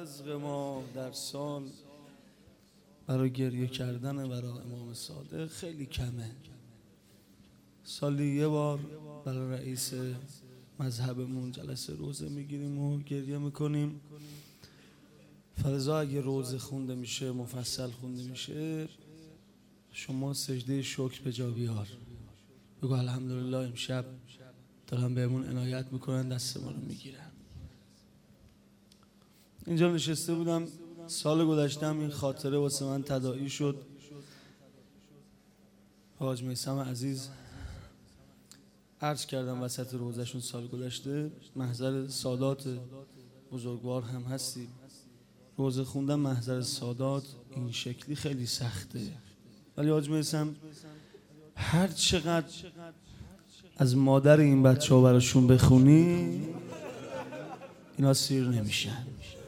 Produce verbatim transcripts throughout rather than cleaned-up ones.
رزق ما در سال برای گریه کردن برای امام صادق خیلی کمه. سالی یه بار برای رئیس مذهبمون جلسه روزه میگیریم و گریه میکنیم. فرضا اگه روزه خونده میشه، مفصل خونده میشه، شما سجده شکر به جا بیار، بگو الحمدلله امشب دارن بهمون عنایت میکنن، دست ما رو میگیرن. اینجا نشسته بودم سال گذشتم، این خاطره واسه من تداعی شد. حاج میثم عزیز عرض کردم وسط روزشون سال گذشته، محضر سادات بزرگوار هم هستی. روزه خوندن محضر سادات این شکلی خیلی سخته، ولی حاج میثم هر چقدر از مادر این بچه ها براشون بخونی اینا سیر نمیشن.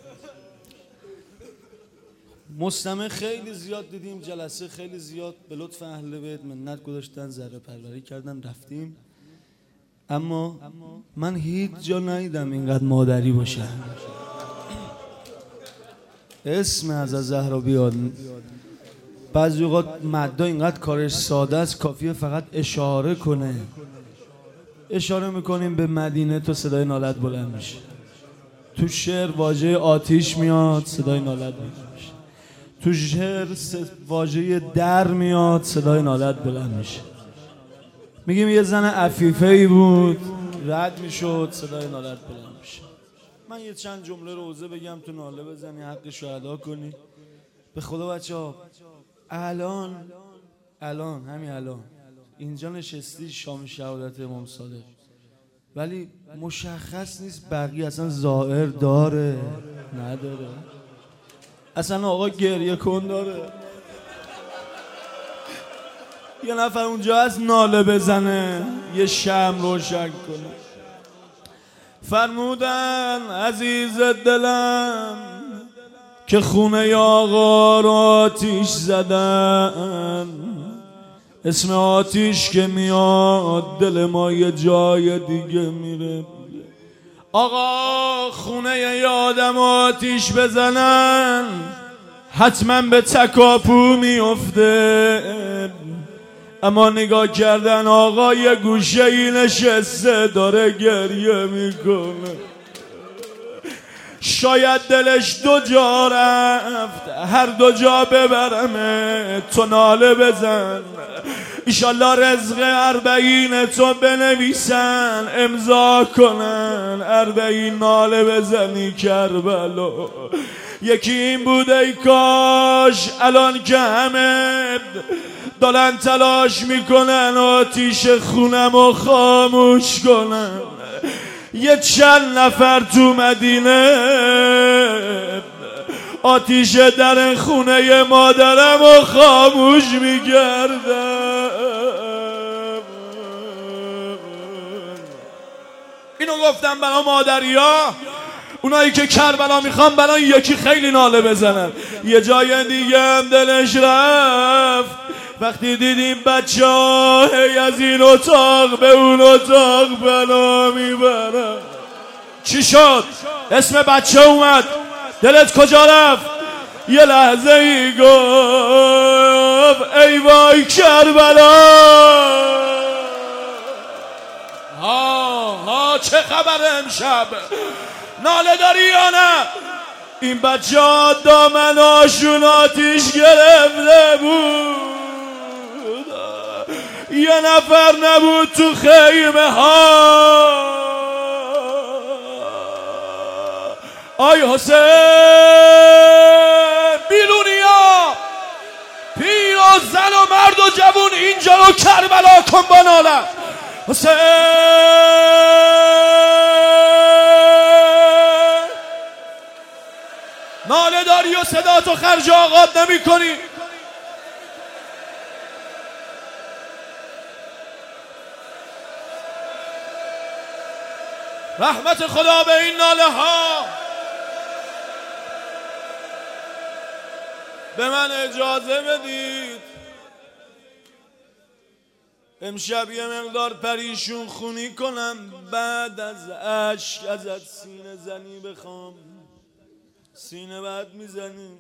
مستمع خیلی زیاد دیدیم، جلسه خیلی زیاد به لطف اهل بیت منت گذاشتن، ذره پروری کردن، رفتیم. اما من هیچ جا ندیدم اینقدر مادری باشن. اسم از زهرا بیاد. بعضی اوقات مدا اینقدر کارش ساده است، کافیه فقط اشاره کنه. اشاره میکنیم به مدینه تو صدای نالت بلند میشه. تو شعر واژه آتیش میاد، صدای نالت بلند میشه. تو شعر واژه در میاد، صدای نالت بلند میشه. میگیم یه زن عفیفه ای بود، رد میشد، صدای نالت بلند میشه. من یه چند جمله روزه بگم تو ناله بزنی، حقش رو ادا کنی. به خدا بچه ها الان الان همین الان اینجا نشستی شام شهادت امام صادق، ولی مشخص نیست بقیه اصلا ظاهر داره نداره، اصلا آقا گریه کن داره، یه نفر اونجا از ناله بزنه، یه شمع روشن کنه. فرمودن عزیز دلم که خونه آقا رو آتیش زدن، اسم آتیش که میاد دل ما یه جای دیگه میره. آقا خونه یادم آتیش بزنن حتما به تکاپو میفته، اما نگاه کردن آقا یه گوشه ای نشسته داره گریه میکنه. شاید دلش دو جا رفت، هر دو جا ببرمه، تو ناله بزن ایشالله رزق اربعین تو بنویسن امضا کنن، اربعین ناله بزنی کربلا. یکی این بود ای کاش الان که همه دارن تلاش میکنن آتیش خونمو خاموش کنن، یه چند نفر تو مدینه آتیش در خونه مادرمو خاموش میکردن. اینو گفتم برای مادریا، اونایی که کربلا میخوان برای یکی خیلی ناله بزنن. یه جای دیگه هم دلش رفت وقتی دیدیم بچه ها هی از این اتاق به اون اتاق بنا میبرن. چی شد؟ اسم بچه اومد، دلت کجا رفت؟ یه لحظه ای گفت ای وای کربلا. ها ها چه خبر امشب؟ ناله داری یا نه؟ این بچه ها دامناشون آتیش گرفته بود، یه نفر نبود تو خیمه ها. آی حسین بیرونیا، پیر و زن و مرد و جوون اینجا رو کربلا کن با ناله. حسین ناله داری و صدا تو خرج آقاد نمی کنی. رحمت خدا به این ناله ها. به من اجازه بدید امشب یه مقدار پریشون خونی کنم، بعد از عشق ازت سینه زنی بخوام. سینه بد میزنیم.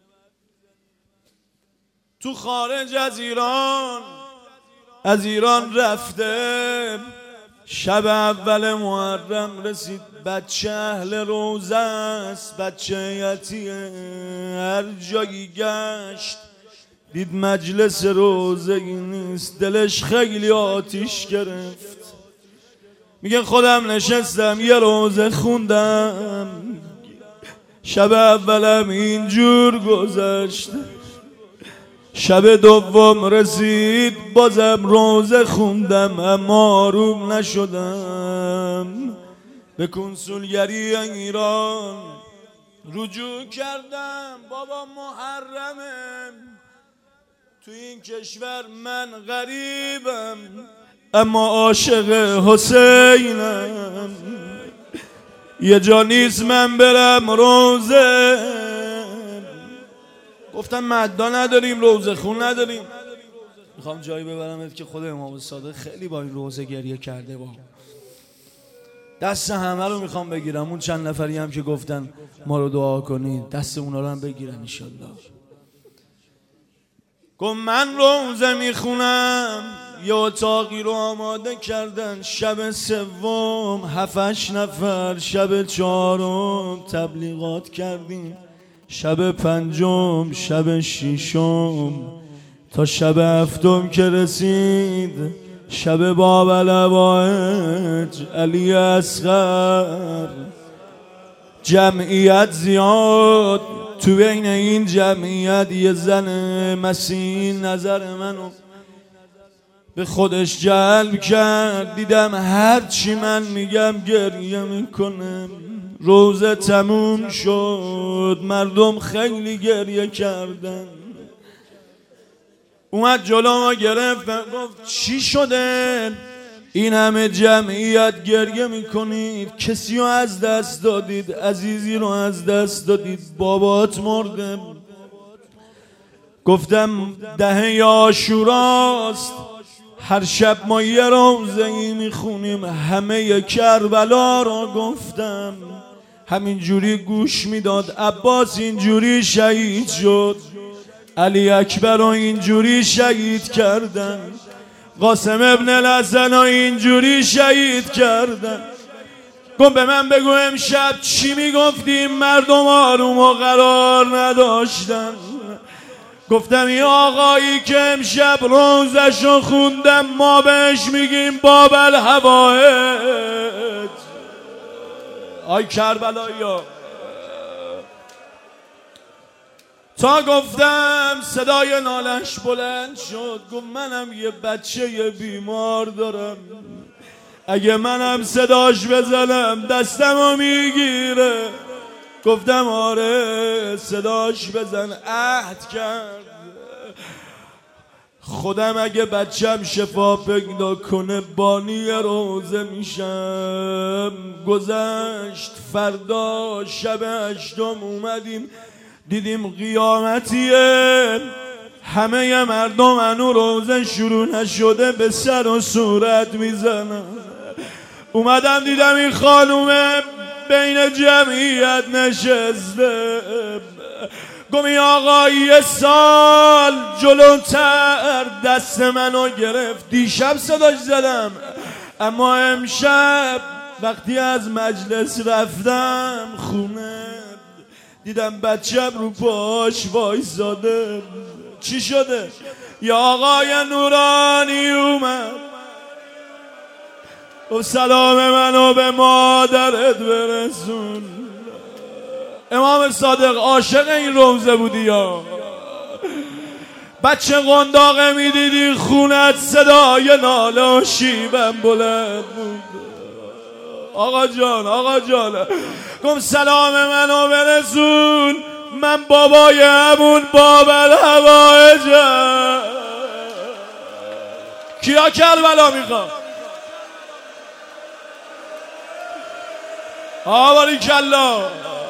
تو خارج از ایران، از ایران رفته، شب اول محرم رسید، بچه اهل روزه است، بچه یتیه. هر جایی گشت دید مجلس روزه نیست، دلش خیلی آتیش گرفت. میگه خودم نشستم یه روزه خوندم، شب اولم اینجور گذشت، شب دوم رسید بازم روزه خوندم، اما آروم نشدم. به کنسولگری ایران رجوع کردم، بابا محرمه، تو این کشور من غریبم اما عاشق حسینم. یه جا نیست من برم روزه. گفتم مدا نداریم، روزه خون نداریم. میخوام جایی ببرمت که خود امام صادق خیلی با این روزه گریه کرده. با دست همه رو میخوام بگیرم. اون چند نفری هم که گفتن ما رو دعا کنید، دست اونا رو هم بگیرم انشالله. گفت من روزه میخونم، یه اتاقی رو آماده کردن، شب سوم هفتش نفر، شب چهارم تبلیغات کردیم، شب پنجم، شب ششم، تا شب هفتم که رسید، شب باب الهوایج علی اصغر. جمعیت زیاد، تو بین این جمعیت یه زن مسیح نظر منو به خودش جلب کرد. دیدم هر چی من میگم گریه میکنم. روزه تموم شد، مردم خیلی گریه کردن. اومد جلو ما گرفت، گفت چی شده؟ این همه جمعیت گریه میکنید، کسی رو از دست دادید، عزیزی رو از دست دادید، بابات مرده. گفتم دهه عاشوراست، هر شب ما یه روزه ای میخونیم، همه کربلا رو. گفتم همین جوری گوش میداد. عباس اینجوری شهید شد، علی اکبر رو اینجوری شهید کردن، قاسم ابن الحسن رو اینجوری شهید کردن. گفت به من بگو امشب چی میگفتیم؟ مردم آروم و قرار نداشتن. گفتم این آقایی که امشب روزشو خوندم ما بهش میگیم باب الهوایج. آی کربلایی ها، تا گفتم صدای نالش بلند شد. گفت منم یه بچه بیمار دارم، اگه منم صداش بزنم دستمو میگیره. گفتم آره صداش بزن. عهد کرد خودم اگه بچم شفا پیدا کنه بانی روزه میشم. گذشت، فردا شب هشتم اومدیم، دیدیم قیامتیه، همه مردم هنو روزه شروع نشده به سر و صورت میزنن. اومدم دیدم این خانومه بین جمعیت نشسته. گمی آقا یه سال جلوتر دست منو گرفت، دیشب صداش زدم، اما امشب وقتی از مجلس رفتم خونه دیدم بچم رو پاش وایساده. چی شده؟ یا آقای نورانی اومد و سلام منو به مادرت برسون. امام صادق عاشق این روزه بودی یا بچه قنداقه میدیدی خونت صدای ناله و شیبم بلند بود. آقا جان آقا جان گم سلام منو برسون، من بابای همون باب الهوایجم. کیا کربلا میخوام؟ آواری کلا